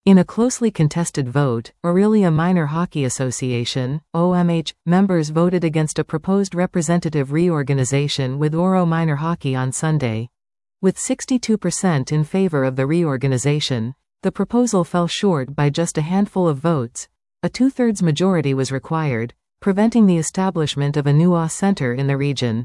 In a closely contested vote, Orillia Minor Hockey Association (OMH) members voted against a proposed representative reorganization with Oro Minor Hockey on Sunday. With 62% in favor of the reorganization, the proposal fell short by just a handful of votes. A two-thirds majority was required, preventing the establishment of a new AW center in the region.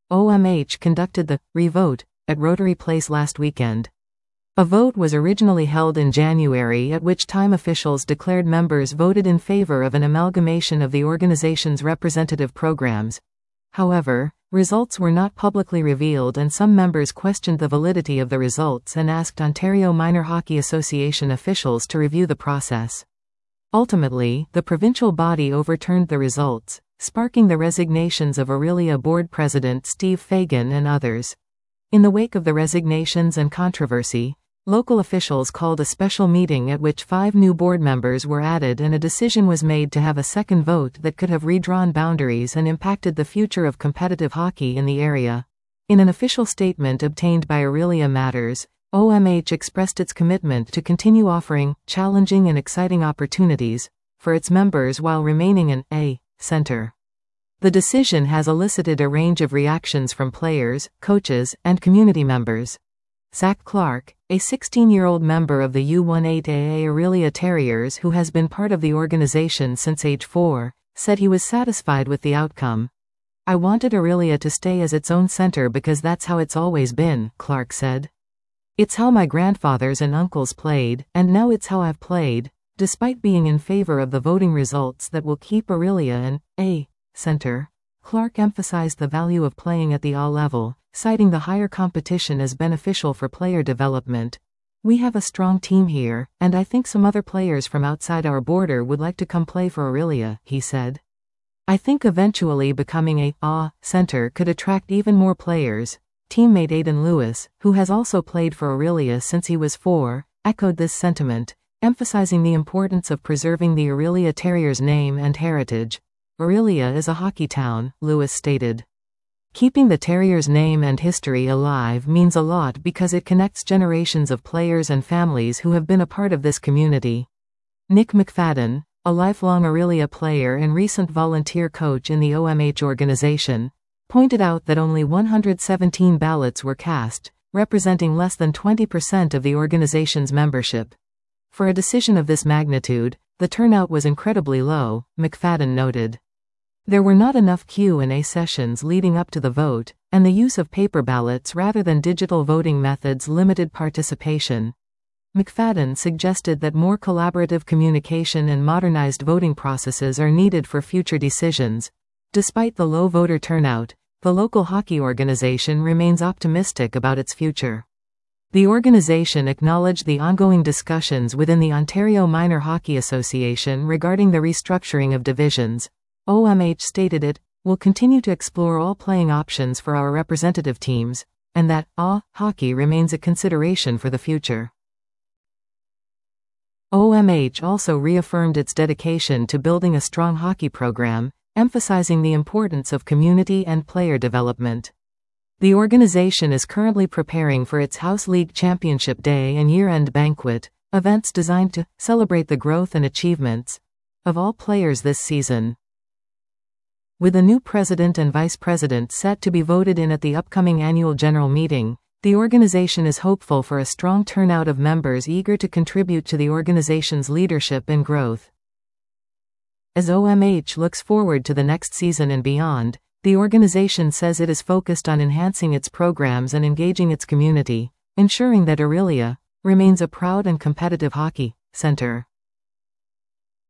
OMH conducted the re-vote at Rotary Place last weekend. A vote was originally held in January, at which time officials declared members voted in favor of an amalgamation of the organization's representative programs. However, results were not publicly revealed and some members questioned the validity of the results and asked Ontario Minor Hockey Association officials to review the process. Ultimately, the provincial body overturned the results, sparking the resignations of Orillia board president Steve Fagan and others. In the wake of the resignations and controversy, local officials called a special meeting at which 5 new board members were added and a decision was made to have a second vote that could have redrawn boundaries and impacted the future of competitive hockey in the area. In an official statement obtained by Orillia Matters, OMH expressed its commitment to continue offering challenging and exciting opportunities for its members while remaining an A center. The decision has elicited a range of reactions from players, coaches, and community members. Zach Clark, a 16-year-old member of the U18AA Orillia Terriers who has been part of the organization since age 4, said he was satisfied with the outcome. "I wanted Orillia to stay as its own center because that's how it's always been," Clark said. "It's how my grandfathers and uncles played, and now it's how I've played." Despite being in favor of the voting results that will keep Orillia an A center, Clark emphasized the value of playing at the A level, citing the higher competition as beneficial for player development. "We have a strong team here, and I think some other players from outside our border would like to come play for Orillia," he said. "I think eventually becoming a center could attract even more players." Teammate Aiden Lewis, who has also played for Orillia since he was 4, echoed this sentiment, emphasizing the importance of preserving the Orillia Terriers name and heritage. "Orillia is a hockey town," Lewis stated. "Keeping the Terriers' name and history alive means a lot because it connects generations of players and families who have been a part of this community." Nick McFadden, a lifelong Orillia player and recent volunteer coach in the OMH organization, pointed out that only 117 ballots were cast, representing less than 20% of the organization's membership. "For a decision of this magnitude, the turnout was incredibly low," McFadden noted. "There were not enough Q&A sessions leading up to the vote, and the use of paper ballots rather than digital voting methods limited participation." McFadden suggested that more collaborative communication and modernized voting processes are needed for future decisions. Despite the low voter turnout, the local hockey organization remains optimistic about its future. The organization acknowledged the ongoing discussions within the Ontario Minor Hockey Association regarding the restructuring of divisions. OMH stated it will continue to explore all playing options for our representative teams, and that hockey remains a consideration for the future. OMH also reaffirmed its dedication to building a strong hockey program, emphasizing the importance of community and player development. The organization is currently preparing for its House League Championship Day and year-end banquet, events designed to celebrate the growth and achievements of all players this season. With a new president and vice president set to be voted in at the upcoming annual general meeting, the organization is hopeful for a strong turnout of members eager to contribute to the organization's leadership and growth. As OMH looks forward to the next season and beyond, the organization says it is focused on enhancing its programs and engaging its community, ensuring that Orillia remains a proud and competitive hockey center.